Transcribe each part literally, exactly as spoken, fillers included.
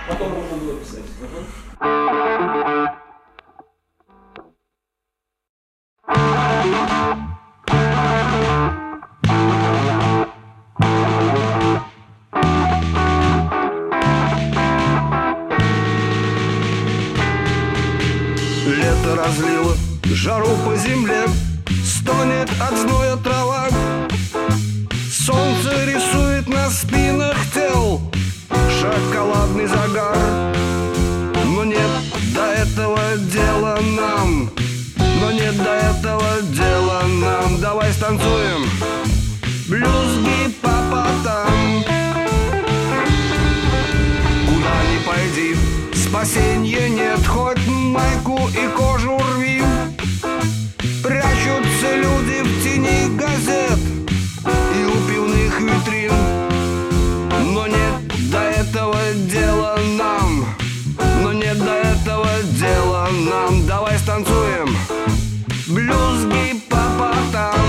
Потом можно было писать. Лето разлило жару по земле, стонет от зноя трава. Солнце рисует на спинах тел шоколадный загар. Но нет до этого дела нам, но нет до этого дела нам. Давай станцуем блюз-гип-попотам. Куда ни пойди, спасенья нет, хоть майку и кожу рви. Прячутся люди в тени газет и у пивных витрин. Но нет до этого дела нам, но нет до этого дела нам. Давай станцуем блюз-гип-попотам.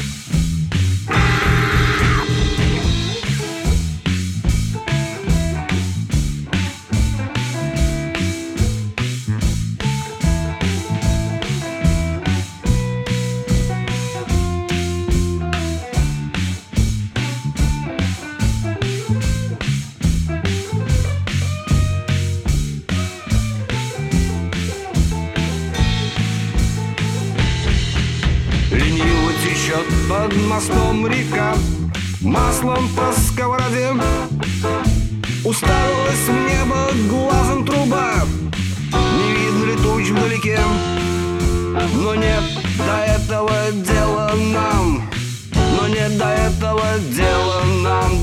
Лениво течет под мостом река, маслом по сковороде. Уставилась в небо глазом труба, не видно ли туч вдалеке. Но нет до этого дела нам, но нет до этого дела нам.